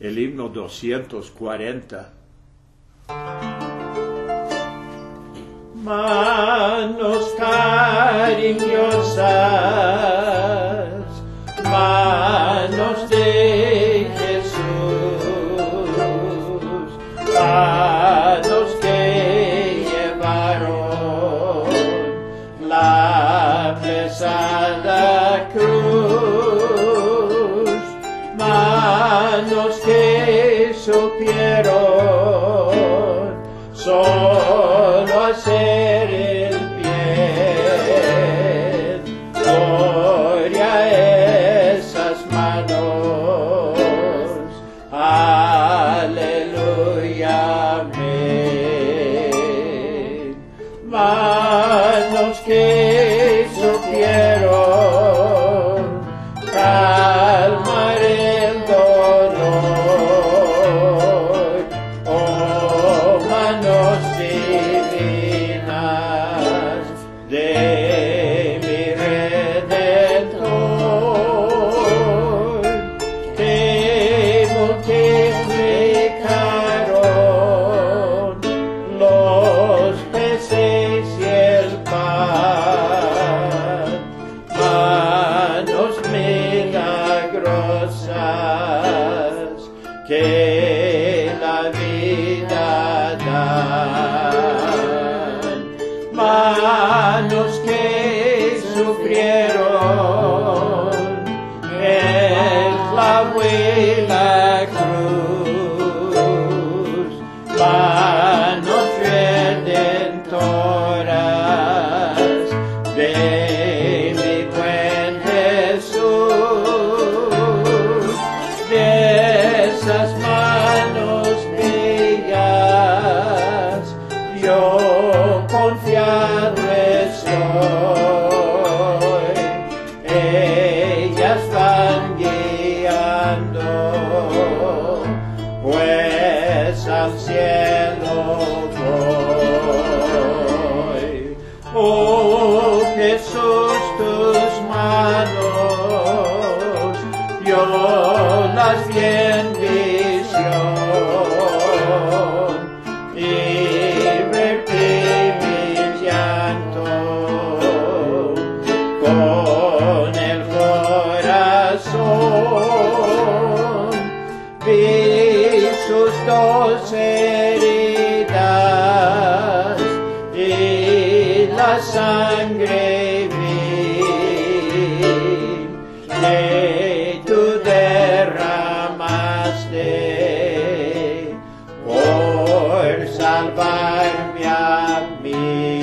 el himno 240. Manos cariñosas, manos de Jesús, manos que llevaron la pesada cruz, manos que supieron solo hacer el bien. Gloria a esas manos, aleluya, amén. Manos que supieron calmar el dolor, oh manos divinas de mi Redentor, que multiplicaron los peces y el pan. Manos milagrosas que la vida dan, manos que sufrieron el clavo y la cruz, manos redentoras de mi buen Jesús. De esas manos bellas yo confiado estoy, ellas van guiando pues al cielo voy. Oh Jesús, tus manos yo las vi en visión y vertí mi llanto con el corazón. Vi sus dos heridas y la sangre vi que tú derramaste por salvarme a mí.